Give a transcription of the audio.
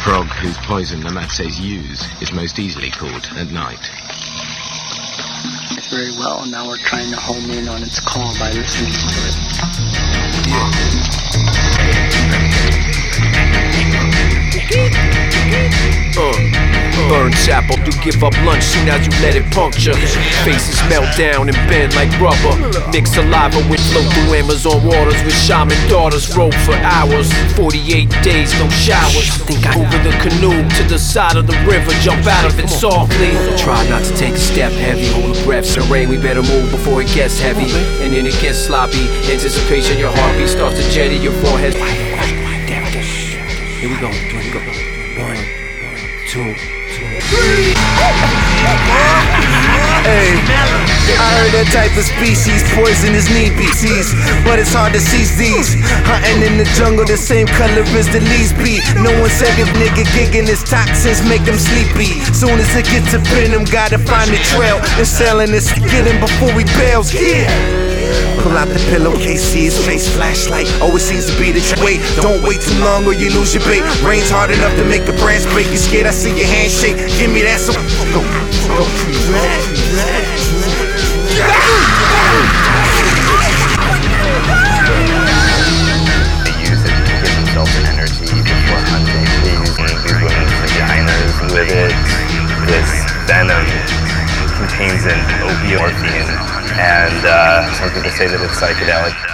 frog whose poison the Matses use is most easily caught at night. Very well, and now we're trying to home in on its call by listening to it. Burn chapel, do give up lunch soon as you let it puncture. Faces melt down and bend like rubber. Mix saliva with flow through Amazon waters with shaman daughters. Roll for hours, 48 days, no showers. Over the canoe to the side of the river, jump out of it softly. Try not to take a step heavy, hold a breath. So rain, we better move before it gets heavy. And then it gets sloppy. Anticipation, your heartbeat starts to jetty, your forehead. Here we go, here we go. 1, 2, 3. Hey, I heard that type of species poisonous need BCs, but it's hard to seize these. Hunting in the jungle the same color as the leaves be. No one said if nigga gigging his toxins make him sleepy. Soon as it gets to venom, gotta find the trail and selling this. Get him before we bails. Yeah. Pull out the pillowcase, see his face, flashlight. Always seems to be the wait. Don't wait too long or you lose your bait. Rain's hard enough to make a branch break. You scared? I see your hand shake. Give me that. So go. They use it to give themselves an energy before hunting. They use these women's vaginas with it. This venom contains an opioid, and some people say that it's psychedelic.